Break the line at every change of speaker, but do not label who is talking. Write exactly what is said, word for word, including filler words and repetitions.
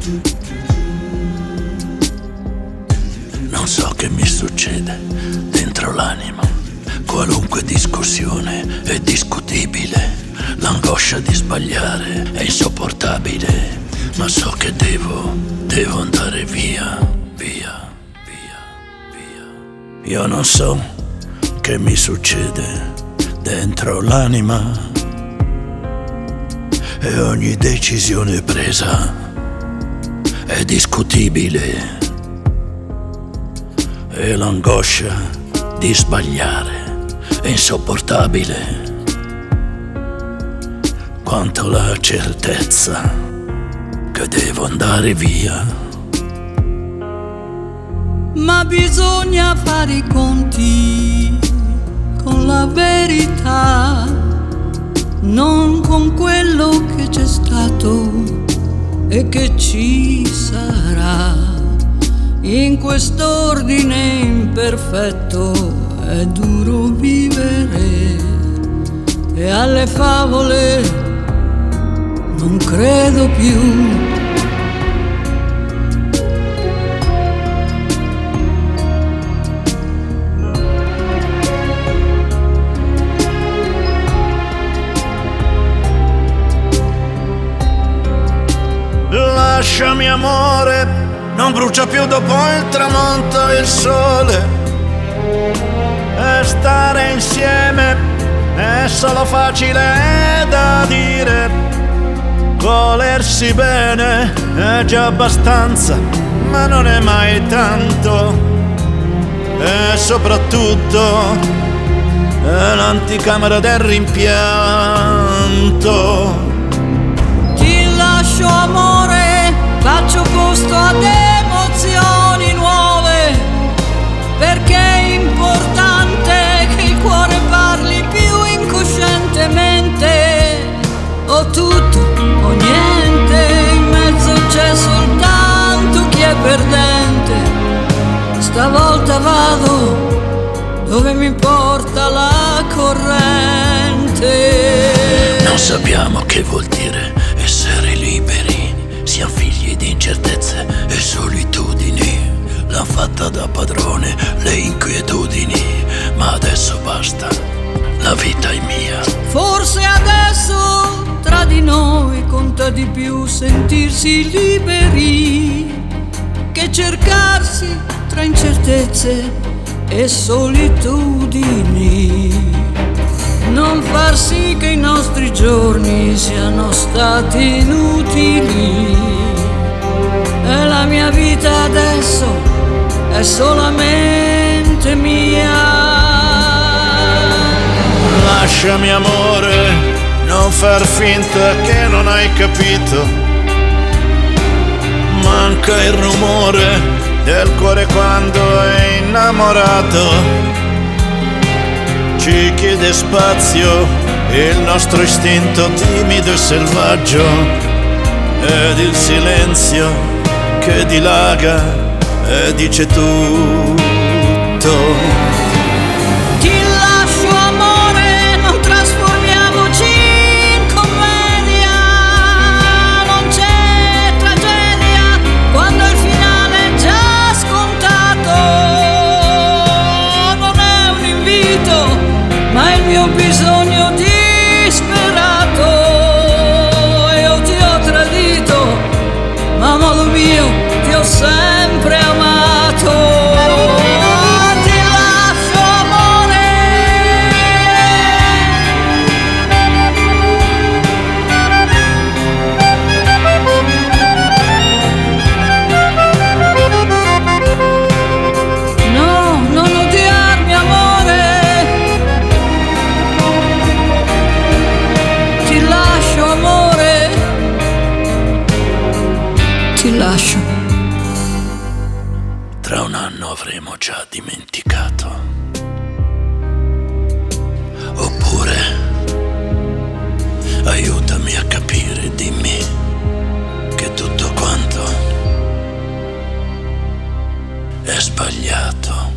Non so che mi succede dentro l'anima. Qualunque discussione è discutibile. L'angoscia di sbagliare è insopportabile. Ma so che devo, devo andare via, via, via, via. Io non so che mi succede dentro l'anima. E ogni decisione presa è discutibile. E l'angoscia di sbagliare è insopportabile quanto la certezza che devo andare via.
Ma bisogna fare i conti con la verità, non con quello che c'è stato e che ci sarà. In quest'ordine imperfetto è duro vivere e alle favole non credo più.
Lasciami amore, non brucia più dopo il tramonto il sole. E stare insieme è solo facile da dire. Volersi bene è già abbastanza, ma non è mai tanto. E soprattutto è l'anticamera del rimpianto.
Ti lascio amore, faccio posto ad emozioni nuove, perché è importante che il cuore parli più incoscientemente. O tutto o niente, in mezzo c'è soltanto chi è perdente. Stavolta vado dove mi porta la corrente.
Non sappiamo che vuol dire essere liberi. Siamo figli di incertezze e solitudini. L'han fatta da padrone le inquietudini. Ma adesso basta, la vita è mia.
Forse adesso tra di noi conta di più sentirsi liberi che cercarsi tra incertezze e solitudini. Non far sì che i nostri giorni siano stati inutili. E la mia vita adesso è solamente mia.
Lasciami amore, non far finta che non hai capito. Manca il rumore del cuore quando è innamorato. Ci chiede spazio il nostro istinto timido e selvaggio. Ed il silenzio che dilaga e dice tutto.
Ma il mio bisogno disperato, e io ti ho tradito, ma a modo mio ti ho sempre amato. Ti lascio amore. No, non odiarmi amore. Ti lascio amore, ti lascio.
Tra un anno avremo già dimenticato. Oppure aiutami a capire, dimmi che tutto quanto è sbagliato.